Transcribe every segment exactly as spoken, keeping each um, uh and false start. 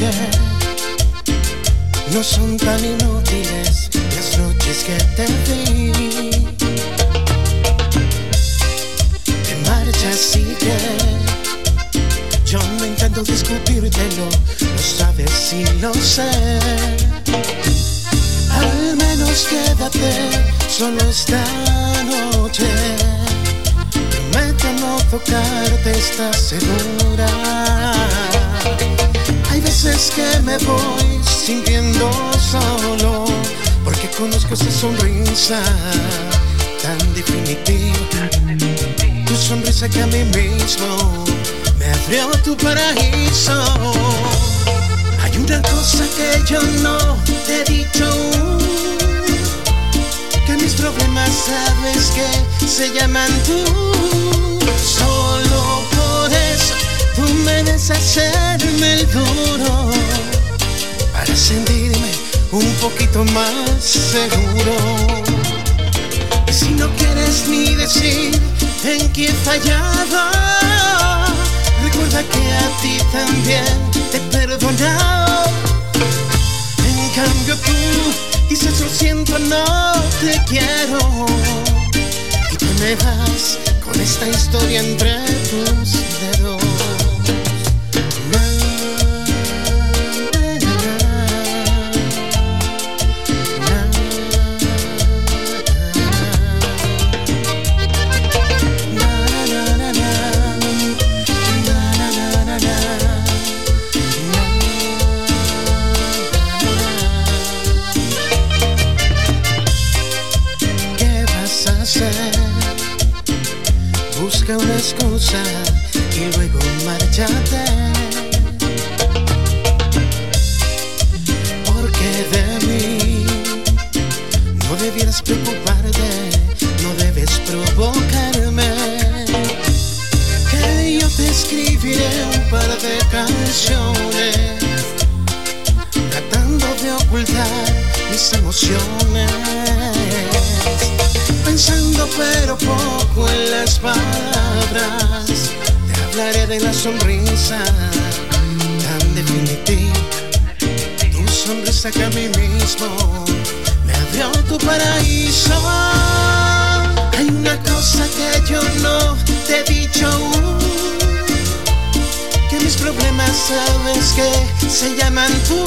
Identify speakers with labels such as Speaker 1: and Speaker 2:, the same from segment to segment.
Speaker 1: que no son tan inútiles las noches que te vi. Te marchas y que yo no intento discutírtelo, lo sabes y lo sé. Al menos quédate solo esta noche. Prometo no tocarte, ¿estás segura? Hay veces que me voy sintiendo solo, porque conozco esa sonrisa tan definitiva. Tu sonrisa que a mí mismo me abrió tu paraíso. Hay una cosa que yo no te he dicho aún, que mis problemas sabes que se llaman tú. Solo por eso tú me debes hacerme el duro, para sentirme un poquito más seguro. Y si no quieres ni decir en qué he fallado, recuerda que a ti también te he perdonado. En cambio tú dices lo siento, no te quiero, y tú me vas con esta historia entre tus dedos. Busca una excusa y luego márchate, porque de mí no debieras preocuparte, no debes provocarme. Que yo te escribiré un par de canciones, tratando de ocultar mis emociones, pensando pero poco en las palabras. Te hablaré de la sonrisa tan definitiva, tu sonrisa que a mí mismo me abrió tu paraíso. Hay una cosa que yo no te he dicho aún, que mis problemas sabes que se llaman tú.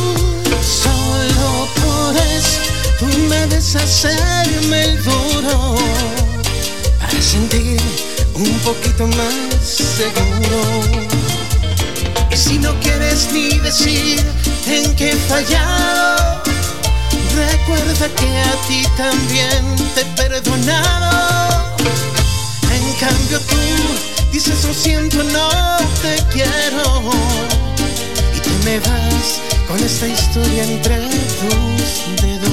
Speaker 1: Solo por eso tú me debes hacerme el duro, para sentirme un poquito más seguro. Y si no quieres ni decir en qué he fallado, recuerda que a ti también te he perdonado. En cambio tú dices lo siento, no te quiero, y tú me vas con esta historia entre tus dedos.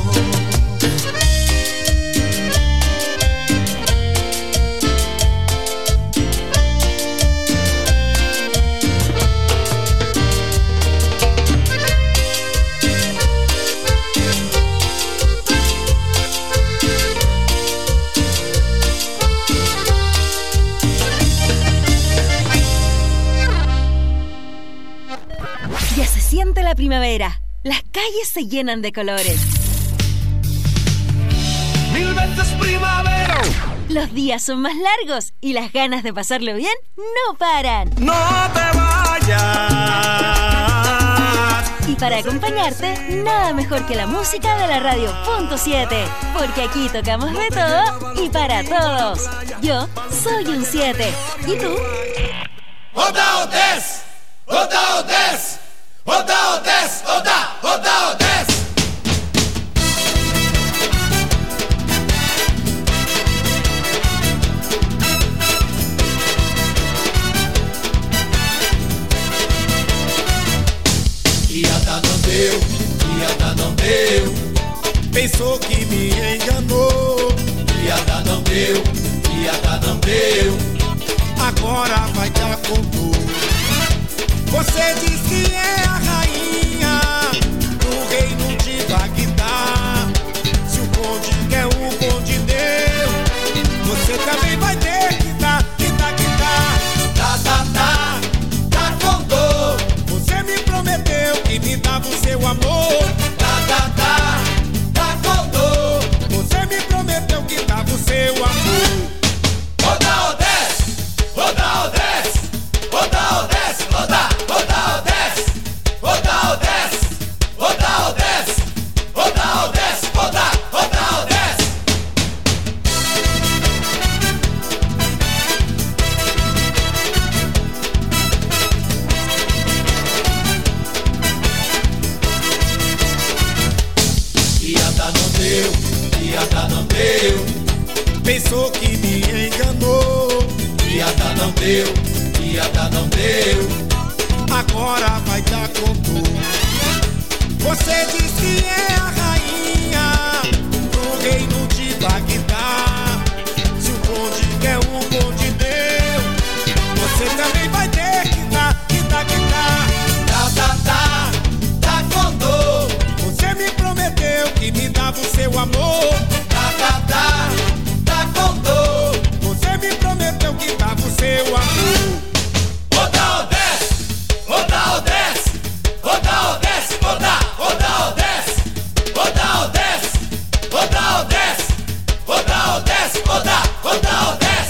Speaker 2: Siente la primavera, las calles se llenan de colores.
Speaker 3: Mil veces primavera.
Speaker 2: Los días son más largos y las ganas de pasarlo bien no paran.
Speaker 3: No te vayas.
Speaker 2: Y para acompañarte, nada mejor que la música de la radio Punto siete, porque aquí tocamos de todo y para todos. Yo soy un siete. ¿Y tú?
Speaker 3: Oda Odes, Oda Odes. Oda Odes, Oda, Oda Odes. Piada não deu, piada não deu. Pensou que me enganou. Piada não deu, piada não deu. Agora vai dar com dor. Você diz que é a rainha do reino de Bagdá. Se o conde quer, o conde deu. Você também vai ter que dar, que dar, que dar. Tá, tá, tá, tá com dor. Você me prometeu deu, piada não deu. Agora vai dar com tudo. Você diz que é a rainha do reino de Bagdá. Se o bonde quer um bonde deu, você também vai ter que dar, que dar, que dar. Tá, tá, tá, tá com dor. Você me prometeu que me dava o seu amor. Tá, tá, tá, tá com dor. Você me prometeu que dava o seu amor. Roda ou desce, roda ou desce, roda ou desce, roda, roda ou desce, roda ou desce, roda ou desce, roda ou desce, roda, roda ou desce.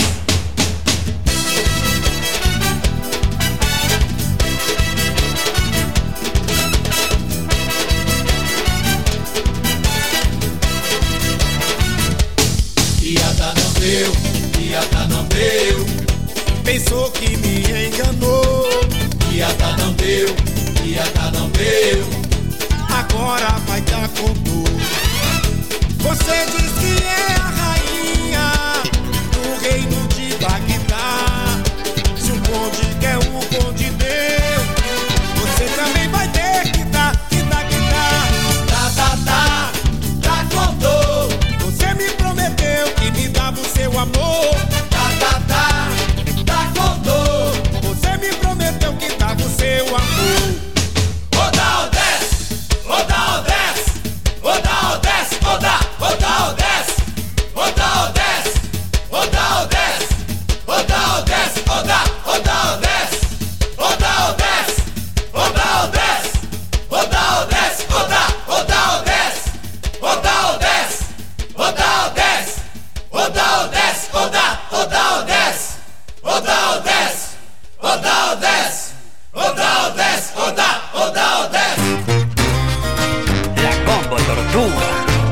Speaker 3: Piada não deu, piada não deu. Pensou que me enganou. Piada não deu, piada não deu. Agora vai dar com tudo. Você diz que é a rainha do reino de Bagdá. Se o bonde quer um bonde deu, você também vai ter que dar, que dar, que dar. Tá, tá, tá, tá com dor. Você me prometeu que me dava o seu amor. Tá, tá, tá, tá com dor. Você me prometeu que dava o seu amor. Roda ou desce, roda ou desce, roda ou desce, roda, roda ou desce, roda ou desce, roda ou desce, roda ou desce, roda, roda ou desce, roda ou desce, roda ou desce, roda ou desce, roda, roda ou desce, roda ou desce, roda ou desce, roda ou desce, roda, roda ou desce, roda ou desce, roda ou desce, roda ou desce, roda, roda ou desce.
Speaker 4: La combo tortuga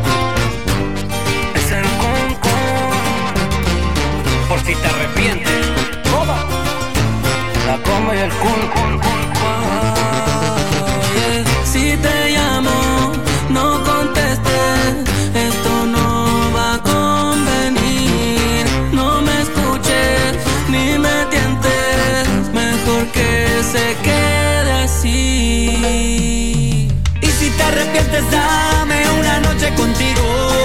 Speaker 4: es el concon. Por si te arrepientes, ¿cómo? La combo y el kun kun kun.
Speaker 5: Oye, si te llamo, no contestes. Esto no va a convenir. No me escuches ni me tientes. Mejor que se quede así.
Speaker 6: Y si te arrepientes, dame una noche contigo.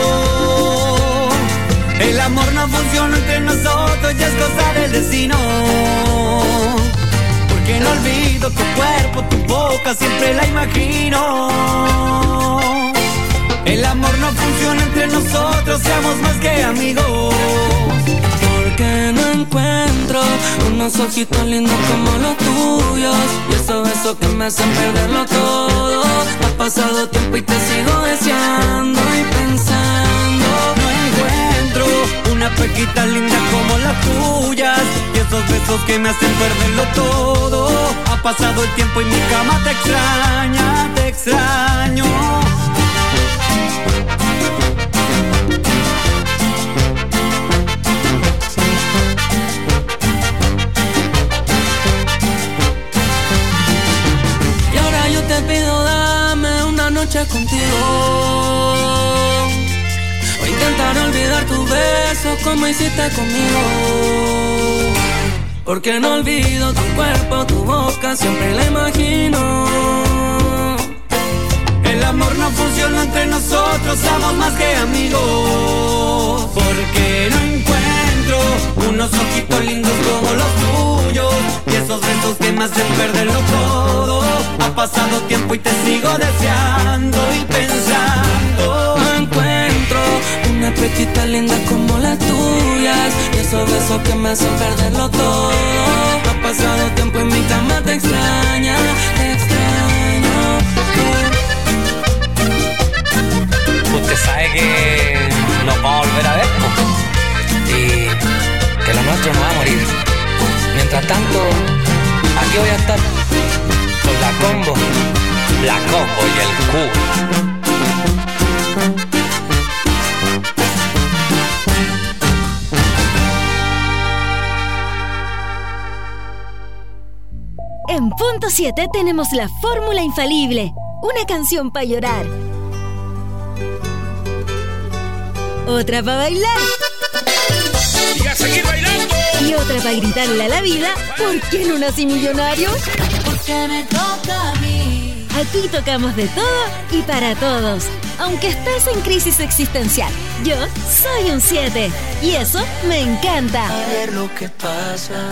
Speaker 6: El amor no funciona entre nosotros, ya es cosa del destino. Porque no olvido tu cuerpo, tu boca, siempre la imagino. El amor no funciona entre nosotros, seamos más que amigos.
Speaker 5: Porque no encuentro unos ojitos lindos como los tuyos. Y esos besos que me hacen perderlo todo. Ha pasado tiempo y te sigo deseando y pensando.
Speaker 6: No encuentro una pequita linda como las tuyas. Y esos besos que me hacen perderlo todo. Ha pasado el tiempo y mi cama te extraña, te extraño.
Speaker 5: Y ahora yo te pido, dame una noche contigo. O intentar olvidar tus besos como hiciste conmigo. Porque no olvido tu cuerpo, tu boca, siempre la imagino.
Speaker 6: El amor no funciona entre nosotros, somos más que amigos. Porque no encuentro unos ojitos lindos como los tuyos. Y esos besos que me hacen perderlo todo. Ha pasado tiempo y te sigo deseando y pensando.
Speaker 5: No encuentro una pechita linda como las tuyas. Y esos besos que me hacen perderlo todo. Ha pasado tiempo y mi cama te extraña, te extraño.
Speaker 4: Usted sabe que nos vamos a volver a ver, po. Y que lo nuestro no va a morir. Mientras tanto, aquí voy a estar con la combo, la combo y el Q.
Speaker 2: En Punto siete tenemos la fórmula infalible, una canción para llorar, otra para bailar
Speaker 3: Y a seguir bailando.
Speaker 2: Y otra para gritarle a la vida, ¿por qué no nací millonario?
Speaker 5: Porque me toca a mí.
Speaker 2: Aquí tocamos de todo y para todos. Aunque estés en crisis existencial, yo soy un siete. Y eso me encanta.
Speaker 5: A ver lo que pasa.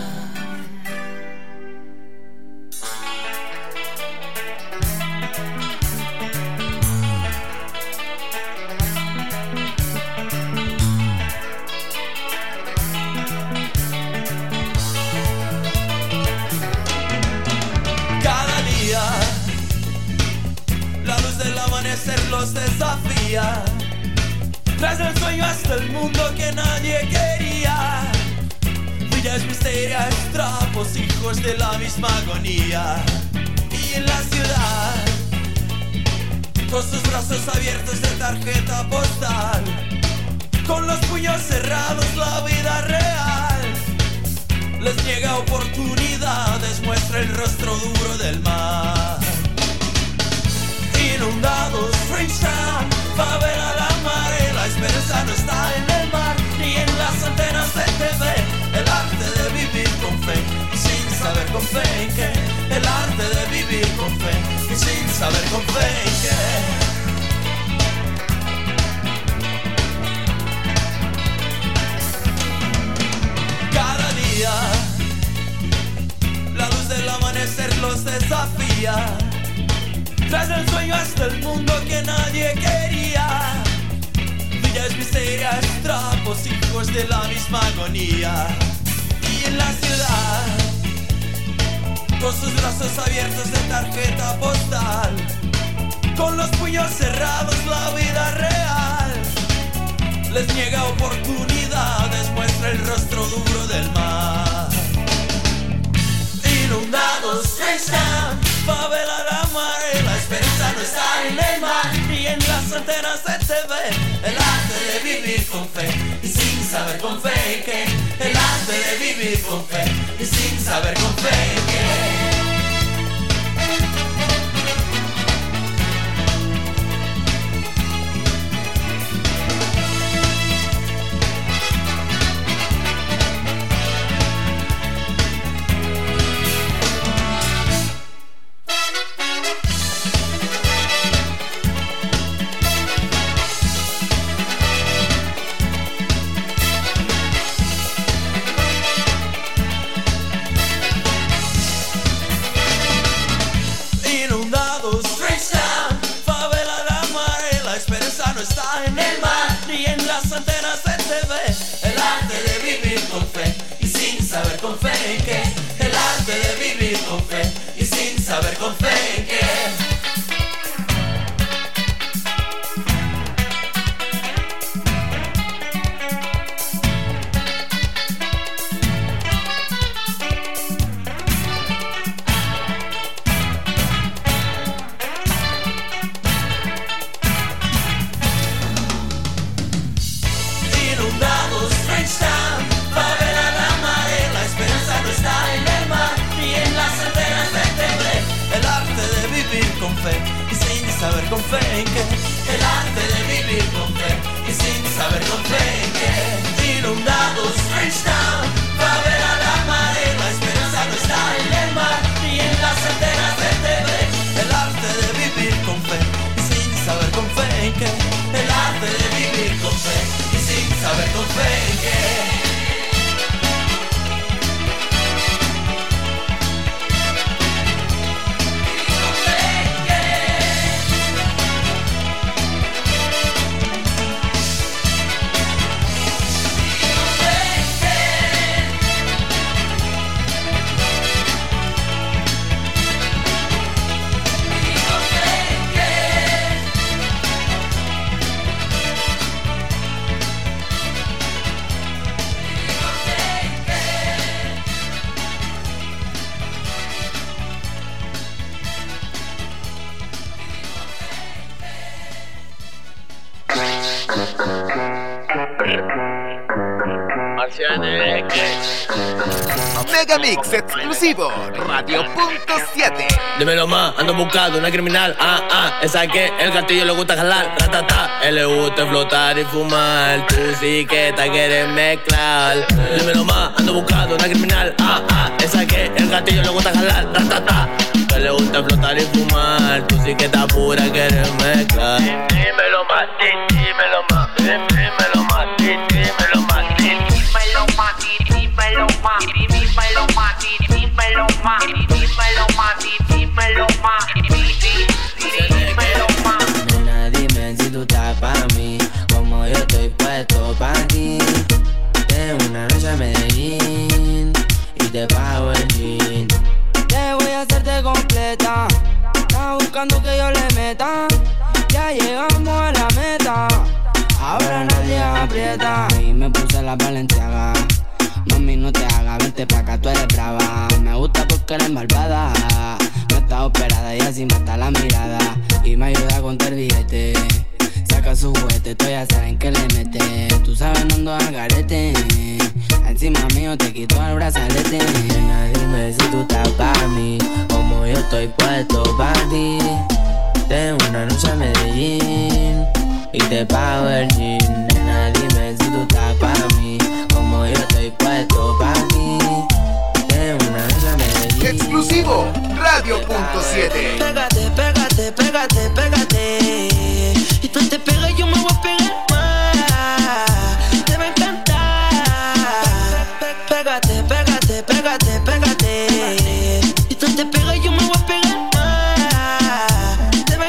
Speaker 3: Los desafía, tras el sueño hasta el mundo que nadie quería. Villas misterias, trapos, hijos de la misma agonía. Y en la ciudad, con sus brazos abiertos de tarjeta postal, con los puños cerrados la vida real les niega oportunidades, muestra el rostro duro del mar. Inundados, Springtown, favela la mare, la esperanza no está en el mar ni en las antenas de T V. El arte de vivir con fe y sin saber con fe en qué. El arte de vivir con fe y sin saber con fe en qué. Cada día la luz del amanecer los desafía, tras el sueño hasta el mundo que nadie quería. Villas misterias, trapos, hijos de la misma agonía. Y en la ciudad, con sus brazos abiertos de tarjeta postal, con los puños cerrados la vida real les niega oportunidades, muestra el rostro duro del mar. Inundados, Springtown, favela la mare, la esperanza no está en el mar ni en las antenas de T V. El arte de vivir con fe y sin saber con fe en qué. El arte de vivir con fe y sin saber con fe en qué. Está en el mar ni en las antenas de T V. El arte de vivir con fe y sin saber con fe en qué. El arte de vivir con fe y sin saber con fe en qué. Y sin saber con fe en qué. El arte de vivir con fe y sin saber con fe en qué. Inundados, Springtown, favela la mare, la esperanza no está en el mar ni en las antenas de T V. El arte de vivir con fe y sin saber con fe en qué. El arte de vivir con fe y sin saber con fe en qué.
Speaker 7: Megamix exclusivo, Radio punto siete.
Speaker 8: Dímelo más, ando buscando una criminal. Ah, ah, esa que el gatillo le gusta jalar. Ratata, él le gusta flotar y fumar. Tú sí que te quieres mezclar. Dímelo más, ando buscando una criminal. Ah, ah, esa que el gatillo le gusta jalar. Ratata, él le gusta flotar y fumar. Tú sí que estás pura, quieres mezclar. Dímelo más, dímelo más, dímelo más, dímelo más, dímelo más, dímelo más, dímelo más, dímelo más, dímelo más, dímelo más, dímelo más.
Speaker 9: Nena, dime si tú estás pa' mí, como yo estoy puesto pa' ti. Tengo una noche a Medellín y te pago el jean. Te voy a hacerte completa, estás buscando que yo le meta. Ya llegamos a la meta, ahora nadie aprieta. Y me puse la Balenciaga. Mami, no te hagas, vente pa' acá, tú eres brava. Me gusta porque eres malvada. No estás operada y así mata la mirada. Y me ayuda a contar billete. Saca su juguete, tú ya saben que le mete. Tú sabes, no ando al garete. Encima mío te quito el brazalete. Nena, dime si tú estás pa' mí, como yo estoy puesto pa' ti. Tengo una noche a Medellín y te pago el jean. Nena, dime si tú estás pa' mí, como yo estoy puesto pa' ti. Tengo una noche a Medellín.
Speaker 7: Exclusivo, Radio punto siete.
Speaker 9: Pégate, pégate, pégate, pégate. Y tú te pegas y yo me voy a pegar más. Te va a encantar. Pégate, pégate, pégate, pégate. Y tú te pegas y yo me voy a pegar más. Te va a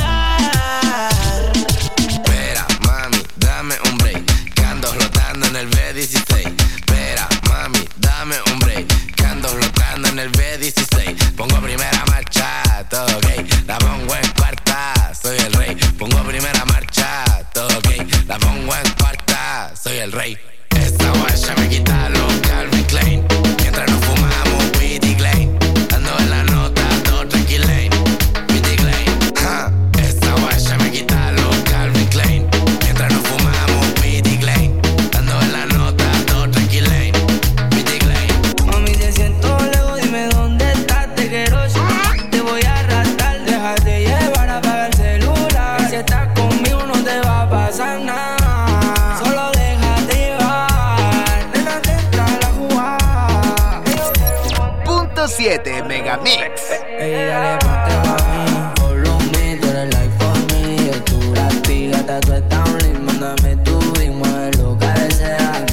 Speaker 9: encantar.
Speaker 10: Espera, mami, dame un break, que ando flotando en el B dieciséis. Espera, mami, dame un break, que ando flotando en el B dieciséis. Pongo primera marcha, todo ok. La pongo en cuarta, soy el rey. Pongo primera marcha, todo ok. La pongo en cuarta, soy el rey. Esta guacha me quita los Calvin Klein. Mientras nos fumamos Witty Klein. Ando en la nota, todo tranquilane. Witty Klein, ja. Esta guacha me quita los Calvin Klein. Mientras nos fumamos Witty Klein. Ando en la nota, todo tranquilane. Witty Klein.
Speaker 9: Mami, te siento lejos, dime dónde estás, te quiero. Te voy a arrastrar, déjate llevar, apaga el celular. Y si estás conmigo no te va a pasar nada. Solo déjate llevar, nena, te entra la jugada.
Speaker 7: Punto siete Megamix.
Speaker 9: Ey, dale, ponte pa' mí. Follow me, tú eres like for me. Yo tú la pigata, tú estás un link. Mándame tu link, mueve lo que deseas.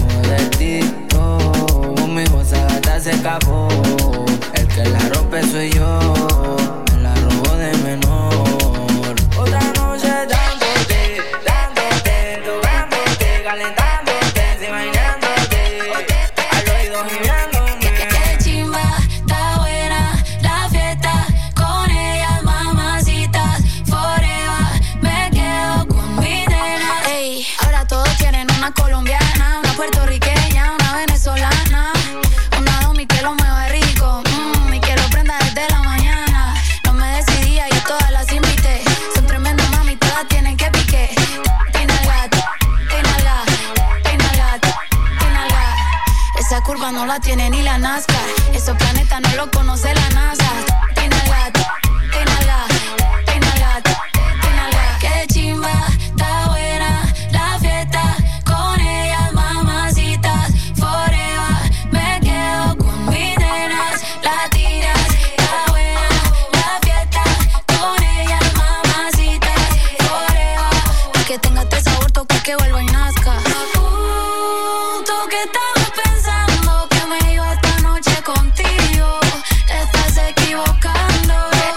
Speaker 9: Modernito, conmigo esa gata se escapó. El que la rompe soy yo. Me la robo de menor. Otra noche dándote, dándote, tocándote, calentándote, imaginándote. Al oído gimiéndome.
Speaker 11: Qué chimba, está buena la fiesta. Con ellas, mamacitas, forever. Me quedo con mi nena. Ey, ahora todos quieren una colombiana, una puertorriqueña, una venezolana, una domi que lo mueve rico, mmm, y que lo prenda desde la mañana. No me decidía, yo todas las invité. Son tremendas mami, todas tienen que pique. Tinalga, tinalga, tinalga, tinalga. Esa curva no la tiene ni la NASCAR. Esos planetas no lo conoce la NASA. Tinalga, tinalga, tinalga, tinalga. Qué chimba, está buena la fiesta. Con ellas, mamacitas, forever. Me quedo con mis nenas, la tiras. Está buena la fiesta. Con ellas, mamacitas, forever. Pa' que tenga este sabor, toque que vuelva y nazca. Uh, tú que estabas pensando que me iba esta noche contigo. Te estás equivocando.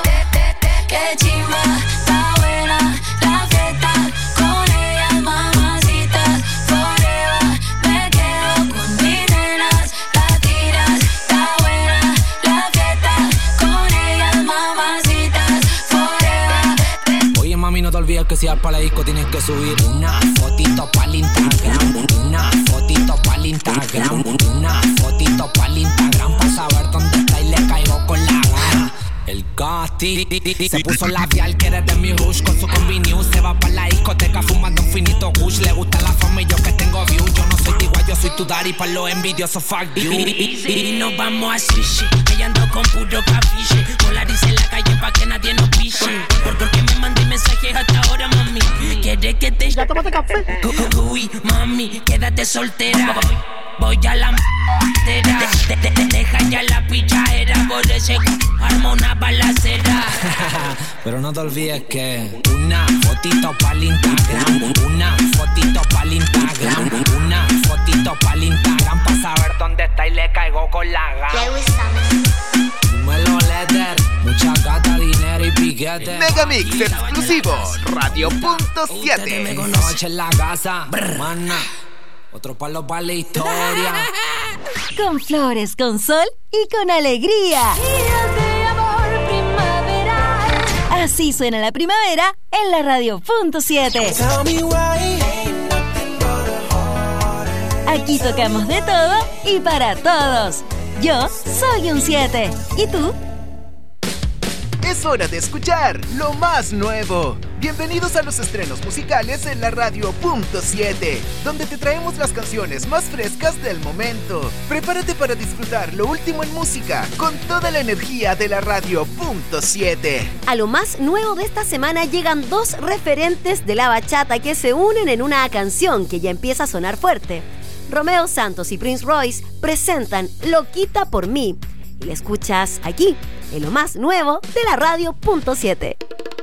Speaker 11: Qué chimba, está buena la fiesta. Con ellas, mamacitas, forever. Me quedo con mis nenas, la tiras. Está buena la fiesta. Con ellas, mamacitas, forever.
Speaker 4: Oye mami, no te olvides que si vas para la disco tienes que subir una fotito pa'l Instagram, una fotito pa'l Instagram, una fotito pa'l Instagram, pa' saber dónde está y le caigo con la gana. El can
Speaker 12: masti. Se puso labial, quiere de mi rush. Con su combi news se va pa' la discoteca fumando un finito kush. Le gusta la fama y yo que tengo view. Yo no soy igual, yo soy tu daddy pa' los envidiosos, fuck you.
Speaker 13: Y nos vamos a sushi. Ella ando con puro capiche. Polarice en la calle pa' que nadie nos piche. Por porque me mandé mensajes hasta ahora, mami. ¿Quieres que te...
Speaker 14: ¿Ya tomaste café?
Speaker 13: Uy, mami, quédate soltera. Voy a la m***era. de, de, de, Deja ya la pichadera. Por ese arma una balacera.
Speaker 12: Pero no te olvides que una fotito pa'l Instagram, una fotito pa'l Instagram, una fotito pa'l Instagram, pa' saber dónde está y le caigo con la gana. Dímelo, Letter, mucha gata, dinero y piquete.
Speaker 7: Megamix exclusivo, Radio punto siete.
Speaker 12: Noche en la casa, mana. Otro palo para la historia.
Speaker 2: Con flores, con sol y con alegría. Así suena la primavera en la Radio punto siete. Aquí tocamos de todo y para todos. Yo soy un siete. ¿Y tú?
Speaker 7: Es hora de escuchar lo más nuevo. Bienvenidos a los estrenos musicales en la Radio punto siete, donde te traemos las canciones más frescas del momento. Prepárate para disfrutar lo último en música con toda la energía de la Radio punto siete.
Speaker 15: A lo más nuevo de esta semana llegan dos referentes de la bachata que se unen en una canción que ya empieza a sonar fuerte. Romeo Santos y Prince Royce presentan Loquita por mí. Y la escuchas aquí, en lo más nuevo de la Radio punto siete.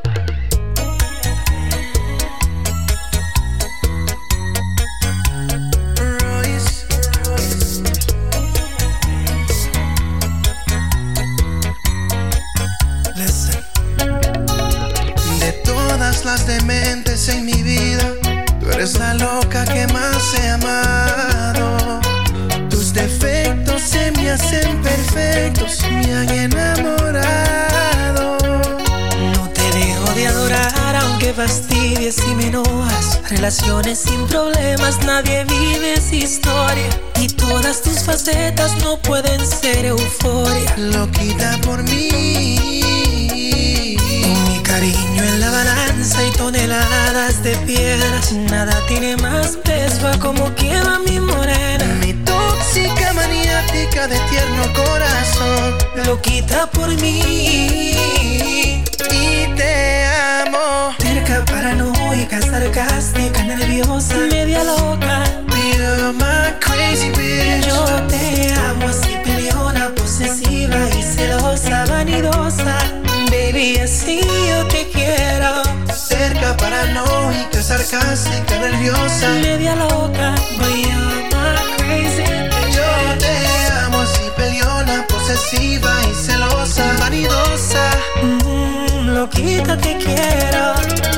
Speaker 1: De todas las dementes en mi vida, tú eres la loca que más he amado. Tus defectos se me hacen perfectos, me han enamorado.
Speaker 16: No te dejo de adorar aunque fastidies y me enojas. Relaciones sin problemas, nadie vive esa historia. Y todas tus facetas no pueden ser euforia.
Speaker 1: Loquita por mí,
Speaker 16: con mi cariño en la balanza y toneladas de piedras. Nada tiene más peso a como quiero a mi morena.
Speaker 1: Mi tóxica maniática de tierno corazón,
Speaker 16: loquita por mí
Speaker 1: y te amo.
Speaker 16: Terca, paranoica, sarcástica, nerviosa, media loca.
Speaker 1: You're my crazy bitch.
Speaker 16: Yo te amo así, peleona, posesiva y celosa, vanidosa. Baby, así yo te quiero.
Speaker 1: Cerca, paranoica, sarcástica, nerviosa,
Speaker 16: media loca. Boy, you're my crazy bitch.
Speaker 1: Yo te amo así, peleona, posesiva y celosa, vanidosa.
Speaker 16: Mm, loquita te quiero.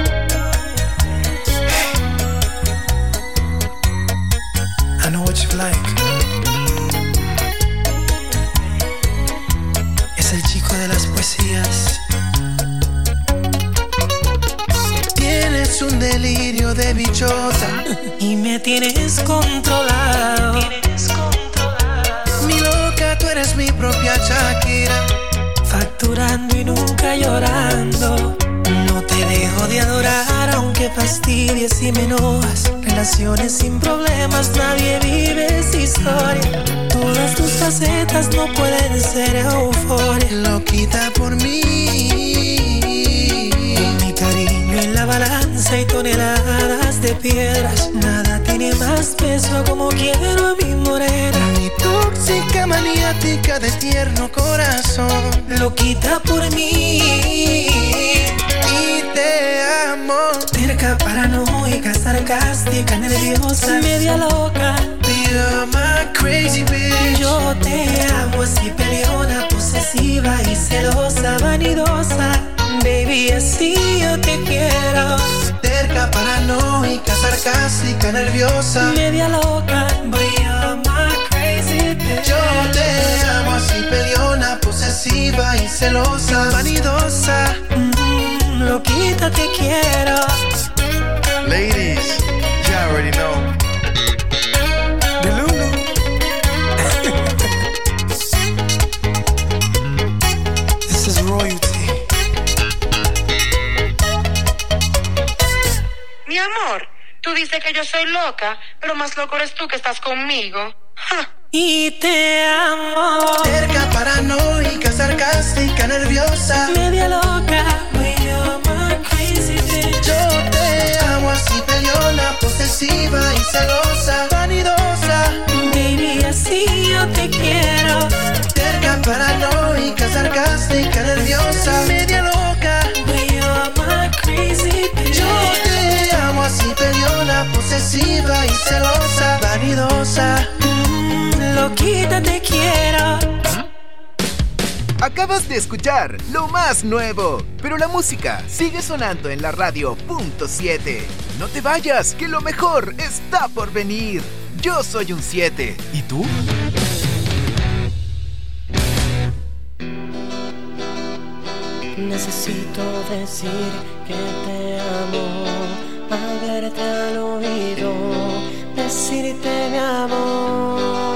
Speaker 1: I know what you like. Es el chico de las poesías. Tienes un delirio de bichota
Speaker 16: y me tienes controlado. Tienes controlado.
Speaker 1: Mi loca, tú eres mi propia Shakira.
Speaker 16: Facturando y nunca llorando. No te dejo de adorar aunque fastidies y me enojas. Relaciones sin problemas, nadie vive esa historia. Todas tus facetas no pueden ser euforia.
Speaker 1: Loquita por mí,
Speaker 16: con mi cariño en la balanza y toneladas de piedras. Nada tiene más peso como quiero a mi morena.
Speaker 1: Mi tóxica maniática de tierno corazón,
Speaker 16: loquita por mí
Speaker 1: y te amo.
Speaker 16: Terca, paranoica, sarcástica, nerviosa, media loca.
Speaker 1: You're my crazy bitch.
Speaker 16: Yo te amo así, peleona, posesiva y celosa, vanidosa. Baby, así yo te quiero.
Speaker 1: Terca, paranoica, sarcástica, nerviosa,
Speaker 16: media loca. Boy, you're my crazy bitch.
Speaker 1: Yo te amo así, peleona, posesiva y celosa, vanidosa.
Speaker 16: Mm, loquita te quiero.
Speaker 1: Ladies, you already know. The Lulu. This is royalty.
Speaker 14: Tú dices que yo soy loca, pero más loco eres tú que estás conmigo. ¡Ja!
Speaker 16: Y te amo.
Speaker 1: Terca, paranoica, sarcástica, nerviosa,
Speaker 16: media loca. You're my crazy bitch.
Speaker 1: Yo te amo así, peleona, posesiva y celosa, vanidosa.
Speaker 16: Baby, así yo te quiero.
Speaker 1: Terca, paranoica, sarcástica, nerviosa, media loca.
Speaker 16: You're my crazy bitch.
Speaker 1: Yo te amo así, peleona, posesiva y celosa, vanidosa.
Speaker 16: Loquita te quiero.
Speaker 7: Acabas de escuchar lo más nuevo, pero la música sigue sonando en la radio punto siete. No te vayas, que lo mejor está por venir. Yo soy un siete. ¿Y tú?
Speaker 16: Necesito decir que te amo, hablarte al oído, decirte mi amor.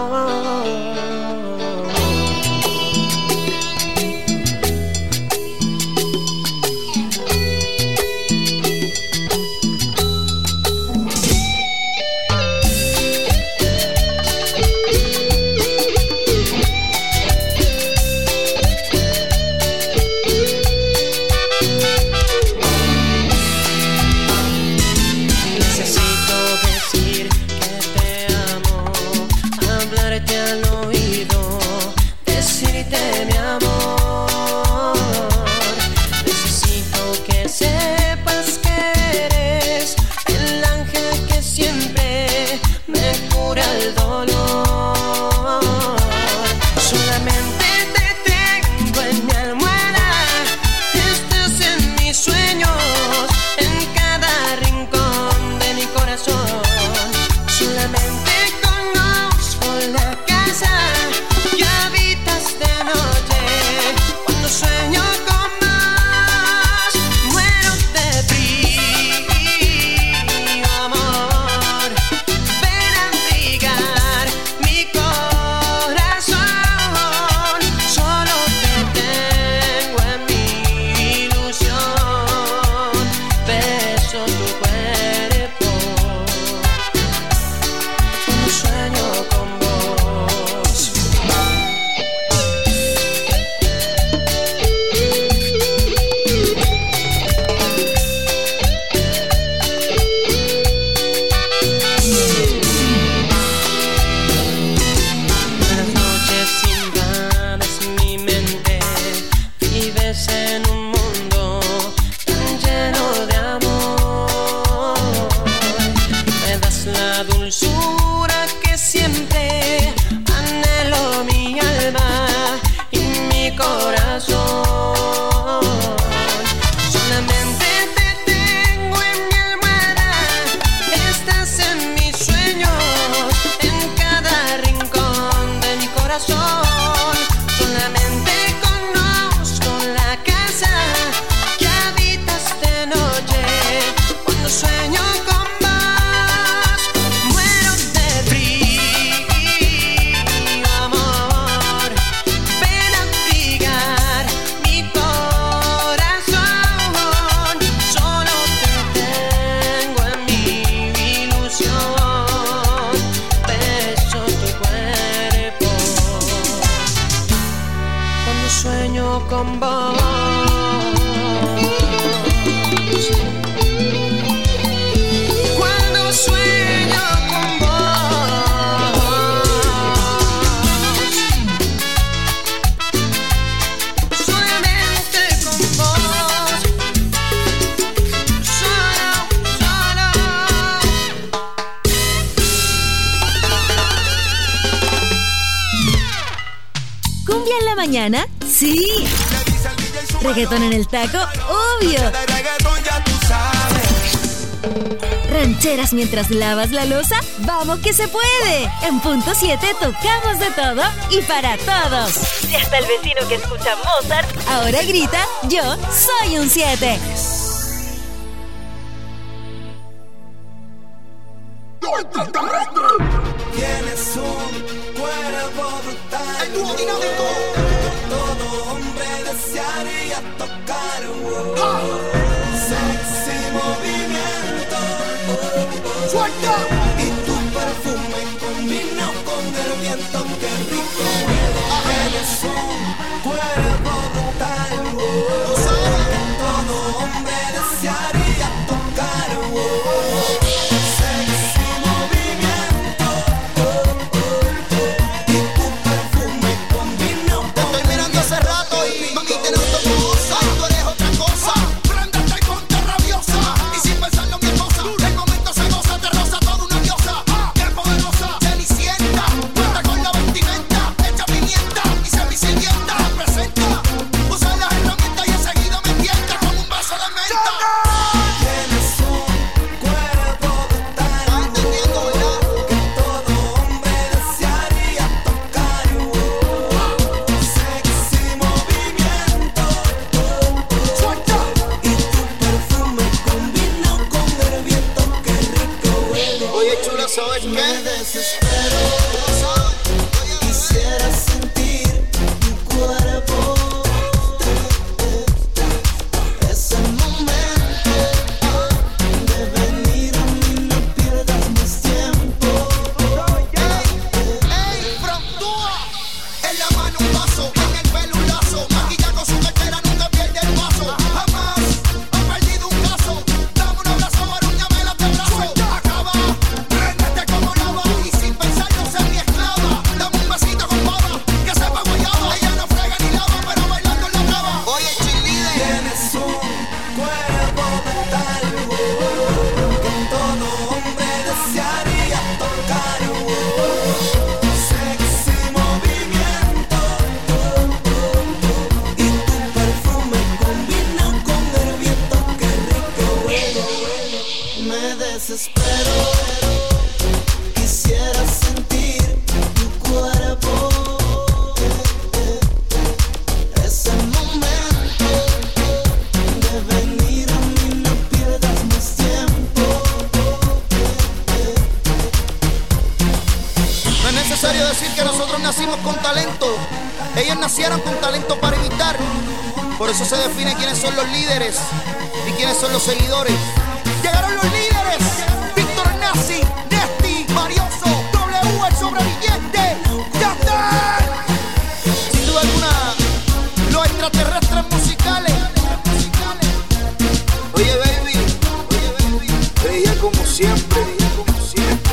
Speaker 2: Mañana, sí. Reggaetón en el taco, obvio. Rancheras mientras lavas la loza, vamos que se puede. En punto siete tocamos de todo y para todos. Y hasta el vecino que escucha Mozart ahora grita: yo soy un siete.
Speaker 3: Tienes un cuerpo brutal. El dúo dinámico. Todo hombre desearía tocar un wow. Sexy movimiento.
Speaker 16: cuerpo brutal, oh, sabes que todo hombre desearía tocar, oh, sexy movimiento, oh, oh, oh, y tu perfume combinó. Te estoy mirando hace rato y mami te noto cosa, tú eres otra cosa, préndete y ponte rabiosa, y sin pensarlo mi esposa, el momento se goza, te roza toda una diosa, qué poderosa, cenicienta, cuenta con la vestimenta, echa pimienta y se visilienta, presenta, usa las herramientas y enseguida me tienta con un vaso de menta. Tienes un cuerpo brutal, ¿estás entendiendo, verdad? Que todo hombre desearía tocar, oh, sexy movimiento, oh, oh, suelta, y tu perfume combinó con el viento, qué rico huele. Oye chula, ¿sabes qué? Me desespero, quisiera sentir tu cuerpo, ese momento de venir a mí, no pierdas más tiempo. Ey, frontúa, en la mano un vaso, en el pelo un lazo, maquilla con su cartera, nunca pierde el paso, jamás ha perdido un caso, dame un abrazo, arúñame la te abrazo, acaba, préndete como lava, y sin pensarlo ser mi esclava, dame un besito con baba, que sepa guayaba, ella no frega ni lava, pero bailando la traba. Oye chilide, tienes un cuerpo brutal, oh, que todo hombre desearía tocar, oh, sexy movimiento, oh, oh, oh, y tu perfume combina con el viento, qué rico huele. Me desespero, quisiera sentir tu cuerpo, ese momento de venir a mí, no pierdas más tiempo. No es necesario decir que nosotros nacimos con talento. Ellos nacieron con talento para imitar. Por eso se define quiénes son los líderes y quiénes son los seguidores. Llegaron los líderes: Víctor Nazi, Nesti, Marioso, W, el sobreviviente, Yandel. Sin duda alguna, los extraterrestres musicales. Oye baby, oye baby, veía como siempre, veía como siempre.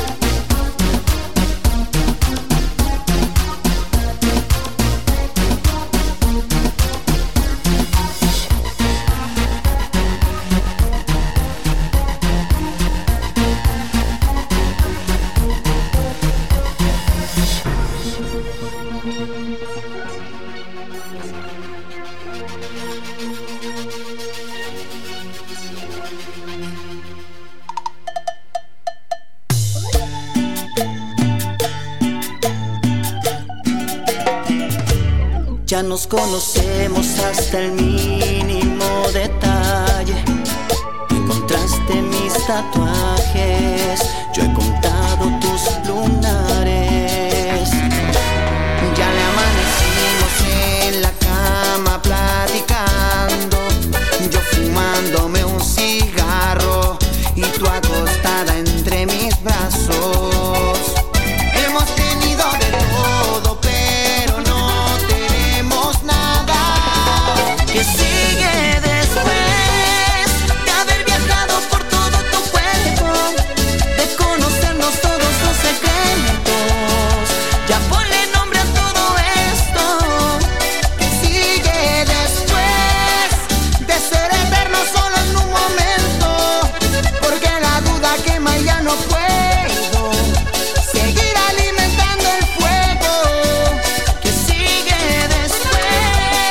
Speaker 17: Ya nos conocemos hasta el mínimo detalle. Encontraste mis tatuajes, yo he contado tus lunares. Ya le amanecimos en la cama platicando, yo fumándome un cigarro y tú acostada entre mis brazos. Hemos tenido de todo, pero no tenemos nada. Que sigue después de haber viajado por todo tu cuerpo, de conocernos todos los secretos? Ya ponle nombre a todo esto. Que sigue después de ser eterno solo en un momento, porque la duda quema y ya no puedo seguir alimentando el fuego. Que sigue después,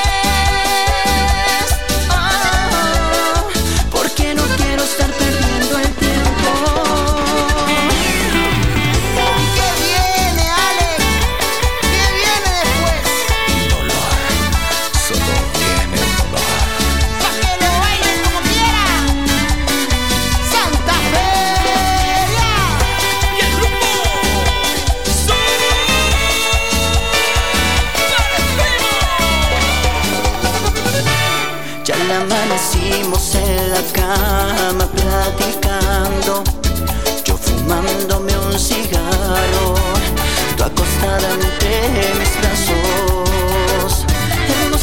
Speaker 17: oh, porque no quiero estar perdiendo el tiempo. ¿Qué viene, Alex? ¿Qué viene después?
Speaker 18: Dolor, solo viene el dolor.
Speaker 17: Pa' que lo bailen como quieran. Santa Feria y el grupo Ya la amanecimos en la cama platicando, yo fumándome un cigarro, tú acostada entre mis brazos. Hemos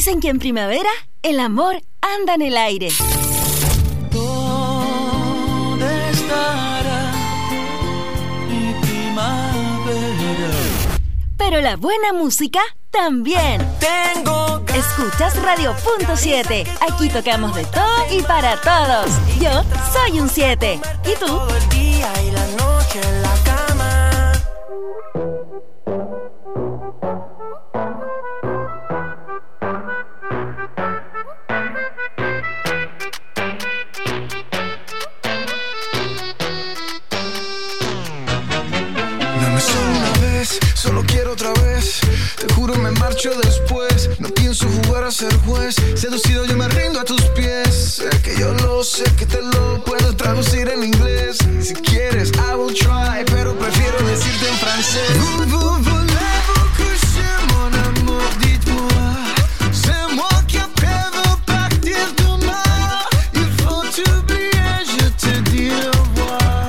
Speaker 2: Dicen que en primavera el amor anda en el aire.
Speaker 16: ¿Dónde estará mi primavera?
Speaker 2: Pero la buena música también.
Speaker 16: Tengo
Speaker 2: Escuchas Radio Punto siete. Aquí tocamos de todo y para todos. Yo soy un siete. ¿Y tú?
Speaker 16: Todo el día y la noche en la cama.
Speaker 19: Dame solo una vez, solo quiero otra vez. Te juro me marcho después. No pienso jugar a ser juez. Seducido yo me rindo a tus pies. Sé que yo lo sé, que te lo puedo traducir en inglés. Si quieres, I will try, pero prefiero decirte en francés. Vous, vous, voulez-vous coucher, mon amour, dites-moi. C'est moi qui peux partir demain. Il faut t'oublier, je te dis au revoir.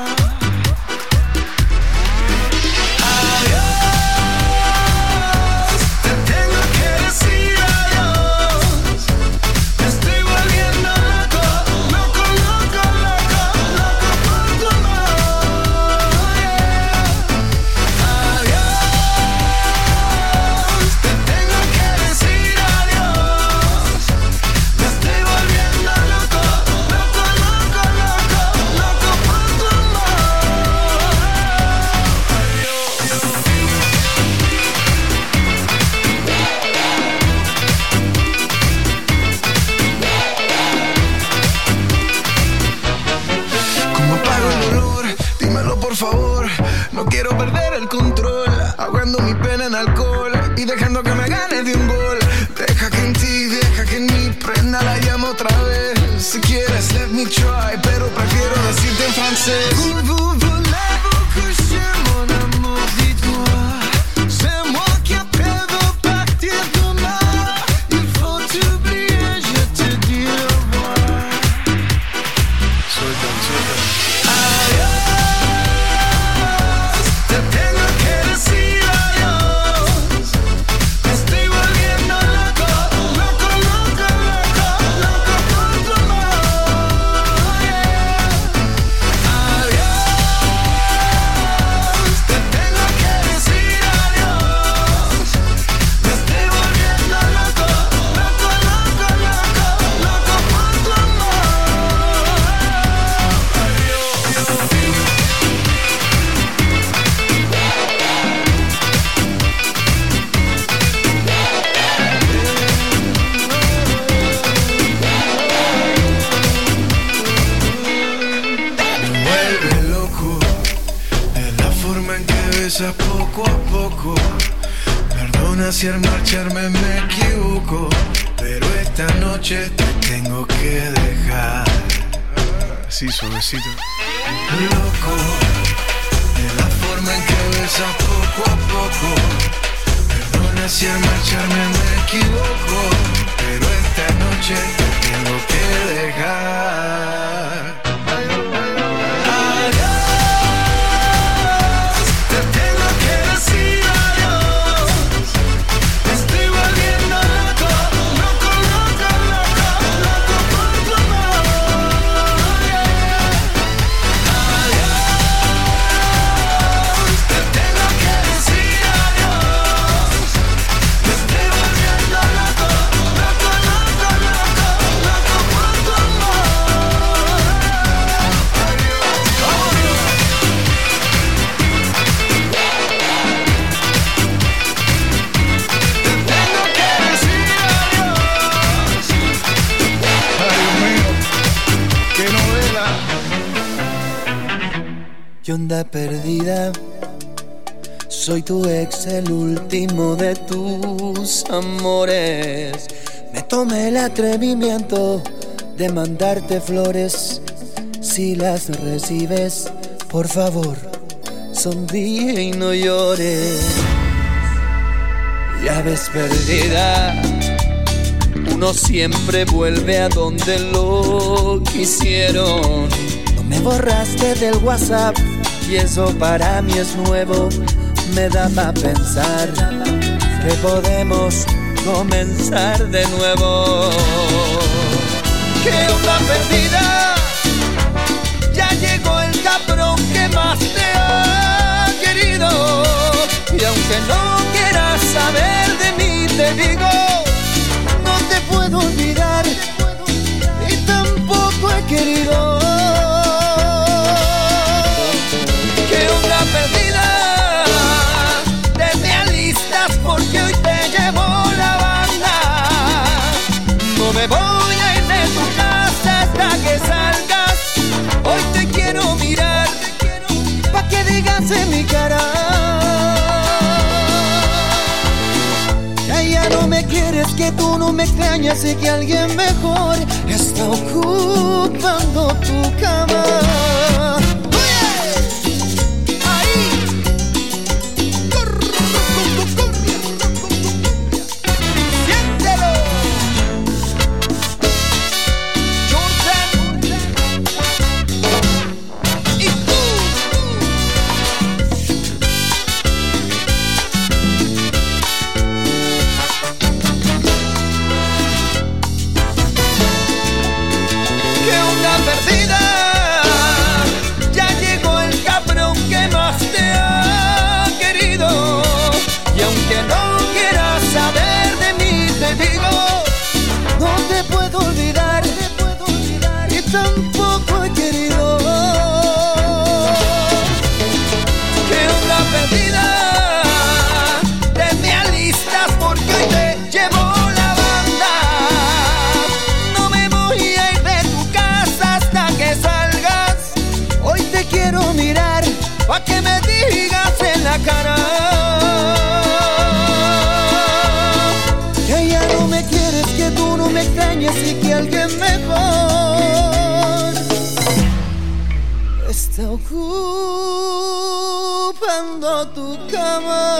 Speaker 19: Adiós, te tengo que decir adiós. Me estoy volviendo loco, loco, loco, loco, loco por tu amor. Adiós, te tengo que decir adiós. Me estoy volviendo loco, loco, loco, loco, loco por tu ¿Cómo apago el dolor? Dímelo por favor. No quiero perder el control, ahogando mi pena en alcohol y dejando que me gane de un gol. Deja que en ti, deja que en mi prenda la llamo otra vez. Si quieres, let me try, pero prefiero decirte en francés. Vous, vous, voulez-vous coucher, mon amour, dites-moi. C'est moi qui peux partir demain. Il faut t'oublier, je te dis au revoir. Suelta, suelta. Adiós, te tengo que decir adiós. Me estoy volviendo loco, loco, loco, loco, loco por tu amor. Adiós, te tengo que decir adiós. Me estoy volviendo loco, loco, loco, loco, loco por tu amor. Me vuelve loco de la forma en que besas poco a poco. Perdona si al marcharme me equivoco, pero esta noche te tengo que dejar. Así suavecito. Loco de la forma en que besas poco a poco. Perdona si al marcharme me equivoco, pero esta noche te tengo que dejar. Adiós, te tengo que decir adiós. Me estoy volviendo loco, loco, loco, loco, loco por tu amor. Adiós, te tengo que decir adiós. Me estoy volviendo loco, loco, loco, loco, loco por tu amor.
Speaker 20: ¿Qué onda perdida? Soy tu ex, el último de tus amores. Me tomé el atrevimiento de mandarte flores. Si las recibes, por favor, sonríe y no llores. Ya ves perdida, uno siempre vuelve a donde lo quisieron. No me borraste del WhatsApp y eso para mí es nuevo. Me da pa' pensar que podemos comenzar de nuevo. ¿Qué onda perdida? Ya llegó el cabrón que más te ha querido. Y aunque no quieras saber de mí, te digo, no te puedo olvidar y tampoco he querido. ¿Qué onda perdida? Te me alistas porque hoy te llevo la banda. No me voy a ir de tu casa hasta que salgas. Hoy te quiero mirar pa' que digas en mi cara. Ya no me quieres, que tú no me extrañas y que alguien mejor está ocupando tu cama. Tampoco he querido. ¿Qué onda perdida? Te me alistas porque hoy te llevo la banda. No me voy a ir de tu casa hasta que salgas. Hoy te quiero mirar pa' que me digas en la cara que ya no me quieres, que tú no me extrañas y que alguien mejor está ocupando tu cama.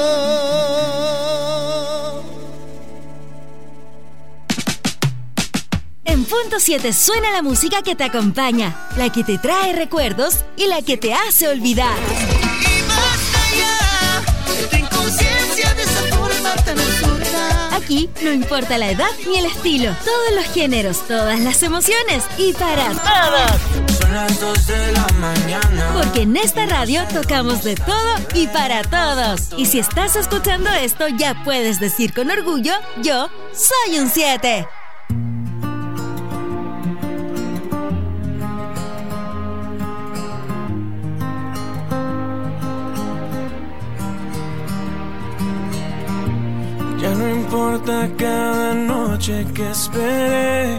Speaker 2: En Punto siete suena la música que te acompaña, la que te trae recuerdos y la que te hace olvidar.
Speaker 17: Y basta ya de tu inconsciencia, de esa forma tan absurda.
Speaker 2: Aquí no importa la edad ni el estilo, todos los géneros, todas las emociones y para todos.
Speaker 5: Son las dos de la mañana.
Speaker 2: Porque en esta radio tocamos de todo y para todos. Y si estás escuchando esto, ya puedes decir con orgullo, yo soy un siete.
Speaker 5: Ya no importa cada noche que esperé,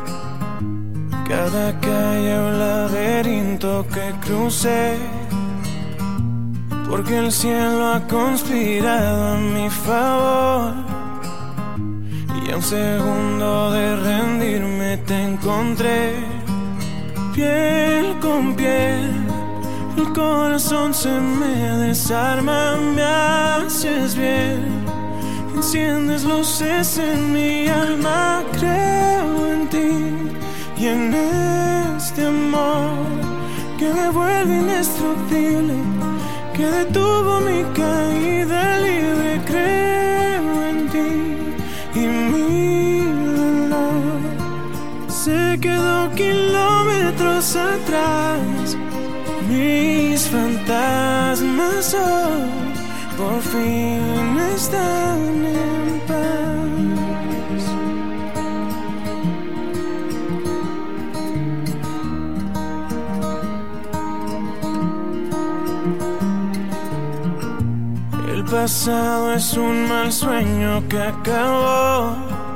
Speaker 5: cada calle o laberinto que crucé, porque el cielo ha conspirado a mi favor. Y a un segundo de rendirme te encontré, piel con piel. El corazón se me desarma, me haces bien. Enciendes luces en mi alma, creo en ti y en este amor que me vuelve indestructible, que detuvo mi caída libre. Creo en ti y mi dolor se quedó kilómetros atrás. Mis fantasmas hoy por fin están en paz. El pasado es un mal sueño que acabó,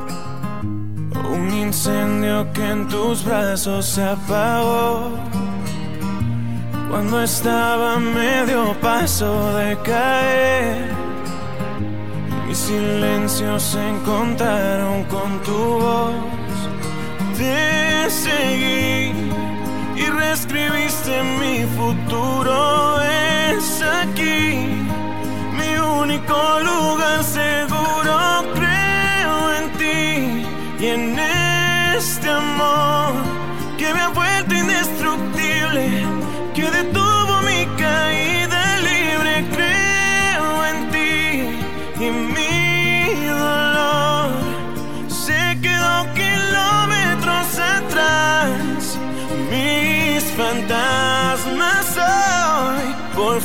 Speaker 5: un incendio que en tus brazos se apagó. Cuando estaba a medio paso de caer, mis silencios se encontraron con tu voz. Te seguí y reescribiste mi futuro. Es aquí mi único lugar seguro. Creo en ti y en este amor que me ha vuelto indestructible, que detuvo mi caída libre. Creo en ti y mi dolor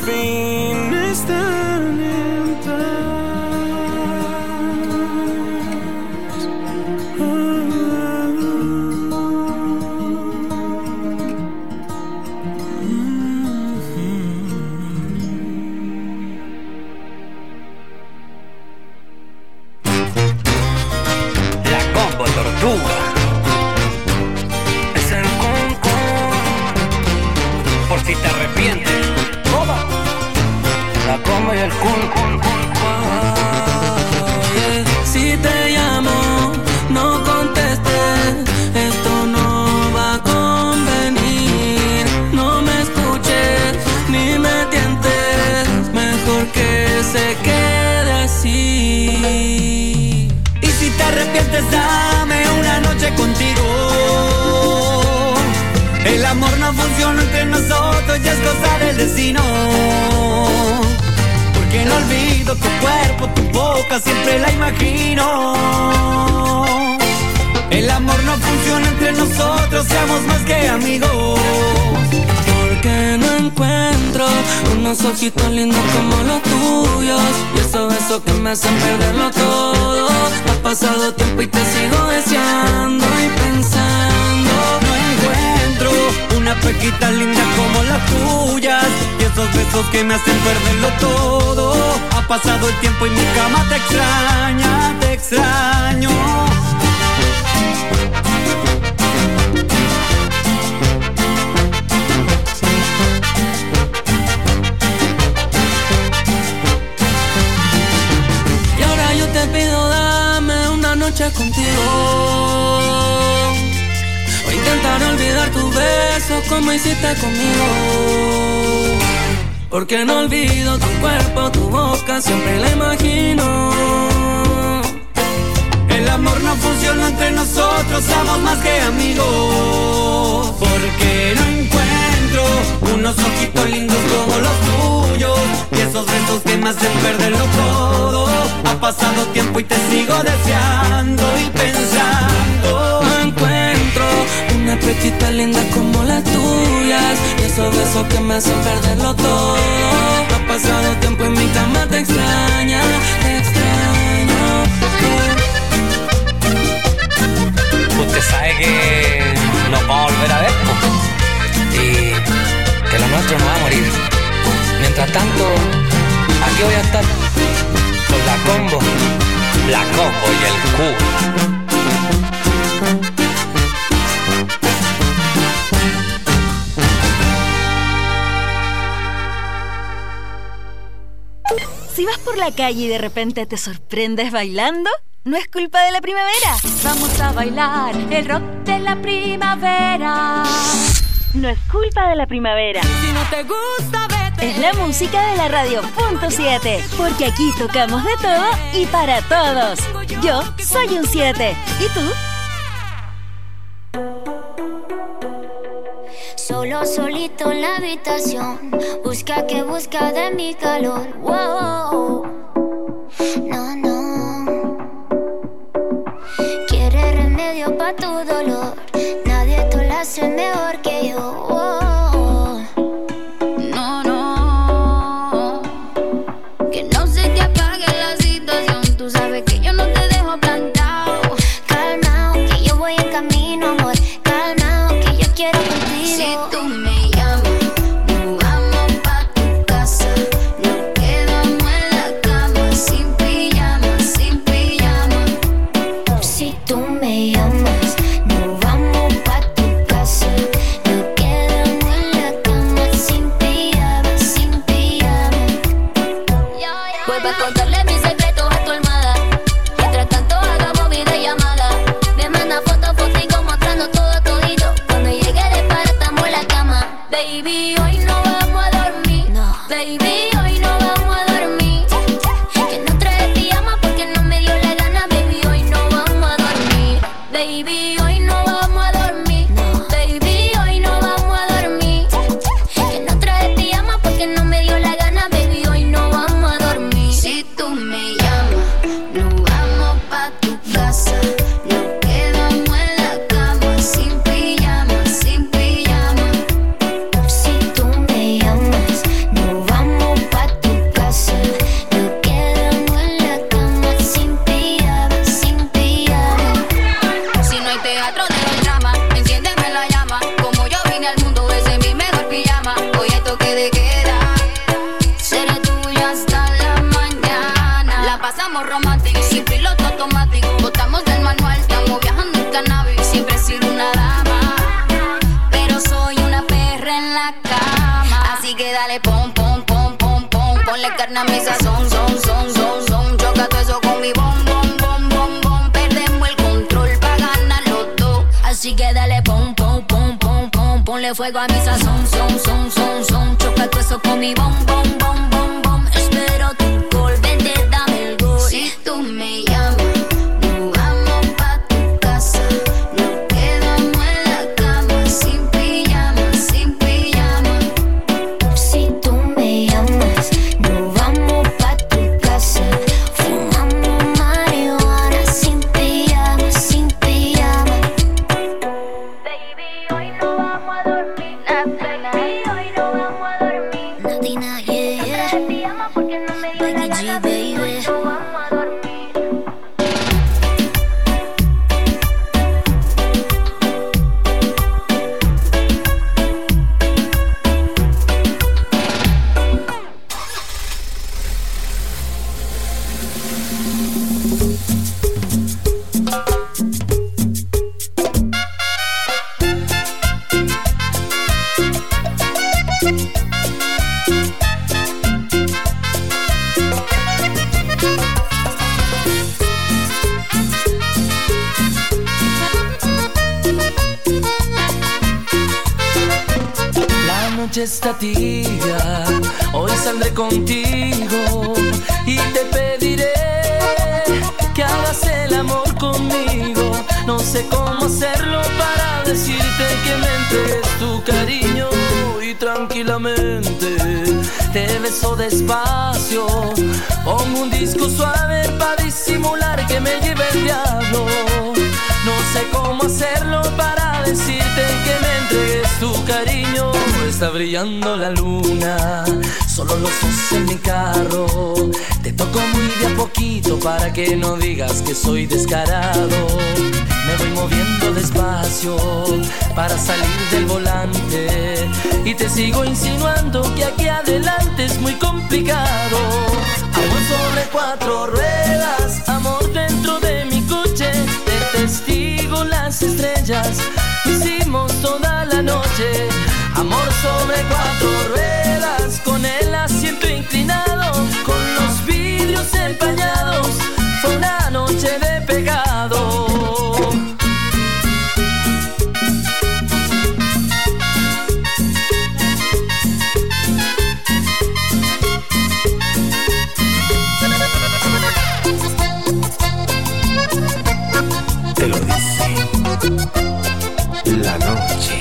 Speaker 5: fin están en paz.
Speaker 4: La combo tortuga. Es el concón. Por si te arrepientes. Toda. La combo y el kun, kun, kun, kun.
Speaker 5: Oye, si te llamo, no contestes. Esto no va a convenir. No me escuches ni me tientes. Mejor que se quede así.
Speaker 6: Y si te arrepientes, dame una noche contigo. El amor no funciona entre nosotros, ya es cosa del destino. Porque no olvido tu cuerpo, tu boca, siempre la imagino. El amor no funciona entre nosotros, seamos más que amigos.
Speaker 5: Porque no encuentro unos ojitos lindos como los tuyos, y esos besos que me hacen perderlo todo. Ha pasado tiempo y te sigo deseando y pensando.
Speaker 6: No encuentro una pequita linda como las tuyas, y esos besos que me hacen perderlo todo. Ha pasado el tiempo y mi cama te extraña, te extraño.
Speaker 5: Y ahora yo te pido, dame una noche contigo. O intentar olvidar tus besos como hiciste conmigo. Porque no olvido tu cuerpo, tu boca, siempre la imagino.
Speaker 6: El amor no funciona entre nosotros, somos más que amigos. Porque no encuentro unos ojitos lindos como los tuyos, y esos besos que me hacen perderlo todo. Ha pasado tiempo y te sigo deseando y pensando.
Speaker 5: No encuentro una pechita linda como las tuyas, y esos besos que me hacen perderlo todo. Ha pasado tiempo y mi cama te extraña, te extraño.
Speaker 4: Usted sabe que nos vamos a volver a ver, po. Y que lo nuestro no va a morir. Mientras tanto, aquí voy a estar con la combo, la combo y el Q.
Speaker 2: Si vas por la calle y de repente te sorprendes bailando, no es culpa de la primavera.
Speaker 21: Vamos a bailar el rock de la primavera.
Speaker 2: No es culpa de la primavera.
Speaker 21: Si no te gusta, vete.
Speaker 2: Es la música de la radio punto siete, porque aquí tocamos de todo y para todos. Yo soy un siete. ¿Y tú?
Speaker 22: Solo solito en la habitación, busca que busca de mi calor. Wow, no, no. Quiere remedio pa' tu dolor, nadie te lo hace mejor que yo. Wow. No, no. Que no se te apague la situación, tú sabes que yo no te dejo plantado. Calmao, que yo voy en camino, amor. Calmao, que yo quiero contigo. Si tú me llamas, nos vamos pa' tu casa. Nos quedamos en la cama, sin pijama, sin pijama. Si tú me llamas, nos vamos pa' tu casa. Nos quedamos en la cama, sin pijama, sin pijama. Vuelve a contarle mis secretos a tu almohada. Mientras tanto hagamos videollamada. Me manda fotos, fotico mostrando todo todito. Cuando llegue de para estamos en la cama. Baby, hoy no vamos a dormir. No. Baby, hoy no vamos a dormir. Que no trae pijama porque no me dio la gana. Baby, hoy no vamos a dormir. Baby, hoy no vamos a dormir. No. Baby, hoy no vamos a dormir. Que no trae pijama porque no me dio la gana. Baby, hoy no vamos a dormir. Si tú me llamas, nos vamos pa' tu casa. Nos quedamos en la cama, sin pijama, sin pijama. Si tú me llamas, nos vamos somos románticos, sin piloto automático. Botamos del manual, estamos viajando en cannabis. Siempre he sido una dama, pero soy una perra en la cama. Así que dale pom, pom, pom, pom, pom. Ponle carne a mi sazón, son, son, son, son. Choca todo eso con mi bom, bom, bom, bom, bom. Perdemos el control pa' ganar los dos. Así que dale pom, pom, pom, pom, pom. Ponle fuego a mi sazón, son, son, son, son. Choca todo eso con mi bom, bom, bom, bom, bom. Espero tu call, vente, dame el gol. Si tú me llamas, nos vamos pa' tu casa. Nos quedamos en la cama, sin pijama, sin pijama. Si tú me llamas, nos vamos pa' tu casa. Fumamos marihuana, sin pijama, sin pijama. Baby, hoy no vamos a dormir, baby, hoy no vamos a dormir. Nadina, yeah, yeah. Te llama porque no me llega la casa, baby, hoy no vamos a dormir.
Speaker 5: La noche está tibia, hoy saldré contigo y te pediré que hagas el amor conmigo. No sé cómo hacerlo para decirte que me entregues tu cariño y tranquilamente te beso despacio. Pongo un disco suave para disimular que me lleve el diablo. No sé cómo hacerlo para decirte que me entregues tu cariño. Está brillando la luna, solo los dos en mi carro. Te toco muy de a poquito para que no digas que soy descarado. Me voy moviendo despacio para salir del volante y te sigo insinuando que aquí adelante es muy complicado. Amor sobre cuatro ruedas, amor dentro de mi coche. De testigo las estrellas, lo hicimos toda la noche. Amor sobre cuatro ruedas, con el asiento inclinado, con los vidrios empañados. Fue una noche de pecado.
Speaker 18: Te lo dice la noche.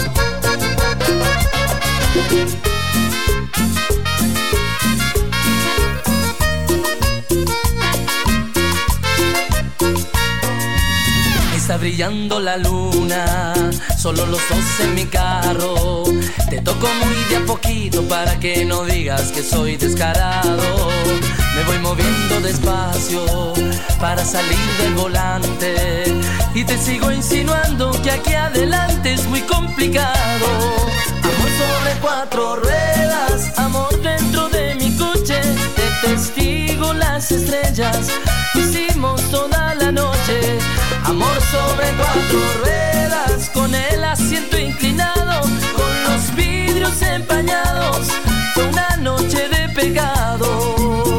Speaker 5: Está brillando la luna, solo los dos en mi carro. Te toco muy de a poquito para que no digas que soy descarado. Me voy moviendo despacio para salir del volante y te sigo insinuando que aquí adelante es muy complicado. Amor sobre cuatro ruedas, amor dentro de mi coche. De testigo las estrellas, lo hicimos toda la noche. Amor sobre cuatro ruedas, con el asiento inclinado, con los vidrios empañados. Fue una noche de pecado.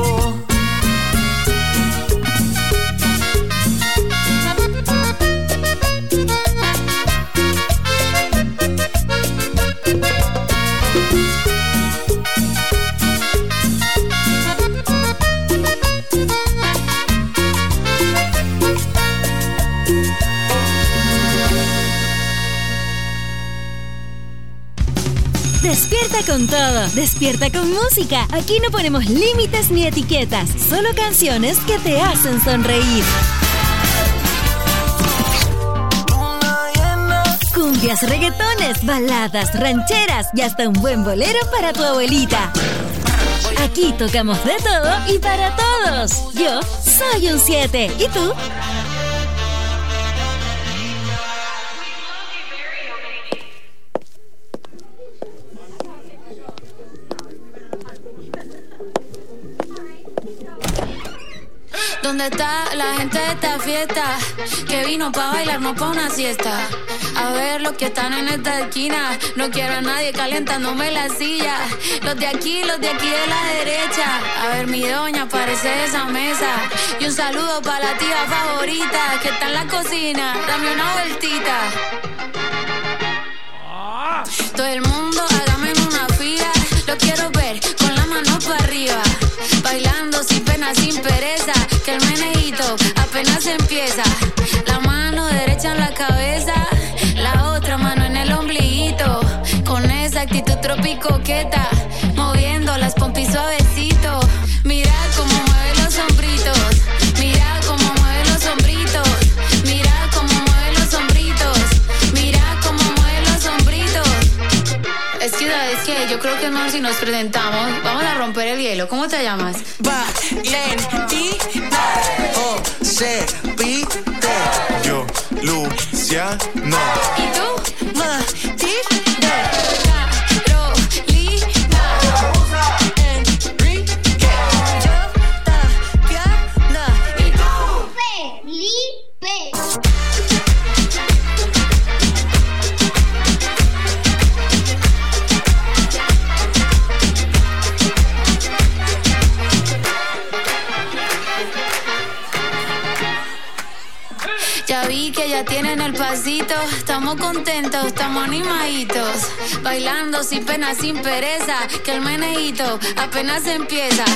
Speaker 2: Despierta con todo, despierta con música. Aquí no ponemos límites ni etiquetas, solo canciones que te hacen sonreír. Cumbias, reggaetones, baladas, rancheras y hasta un buen bolero para tu abuelita. Aquí tocamos de todo y para todos. Yo soy un siete. ¿Y tú?
Speaker 21: ¿Dónde está la gente de esta fiesta? Que vino pa' bailar, no pa' una siesta. A ver los que están en esta esquina. No quiero a nadie calentándome la silla. Los de aquí, los de aquí de la derecha. A ver mi doña, aparece de esa mesa. Y un saludo pa' la tía favorita que está en la cocina. Dame una vueltita. Todo el mundo hágame en una fila. Lo quiero ver con la mano para arriba. Bailando sin pena, sin pereza. Que el meneíto apenas empieza. La mano derecha en la cabeza, la otra mano en el ombliguito. Con esa actitud tropicoqueta, moviendo las pompis suavecito. Mira cómo mueve los hombritos. Mira cómo mueve los hombritos. Mira cómo mueve los hombritos. Mira cómo mueve los hombritos. Es que, es que yo creo que es mejor si nos presentamos. Vamos a romper el hielo. ¿Cómo te llamas?
Speaker 8: Valentina. Josepite.
Speaker 19: Yo, Luciano.
Speaker 21: ¿Y tú? Matilde. Ya vi que ya tienen el pasito. Estamos contentos, estamos animaditos. Bailando sin pena, sin pereza. Que el meneíto apenas empieza.